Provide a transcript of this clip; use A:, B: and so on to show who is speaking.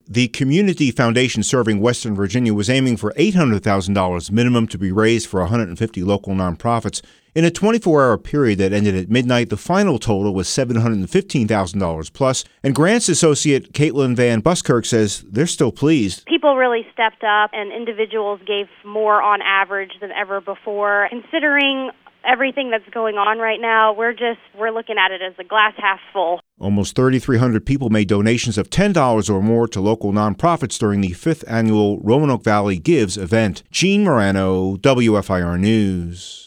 A: The community foundation serving Western Virginia was aiming for $800,000 minimum to be raised for 150 local nonprofits. In a 24-hour period that ended at midnight, the final total was $715,000 plus. And grants associate Caitlin Van Buskirk says they're still pleased.
B: People really stepped up, and individuals gave more on average than ever before. Considering everything that's going on right now, we're looking at it as a glass half full.
A: Almost 3,300 people made donations of $10 or more to local nonprofits during the 5th annual Roanoke Valley Gives event. Gene Morano, WFIR News.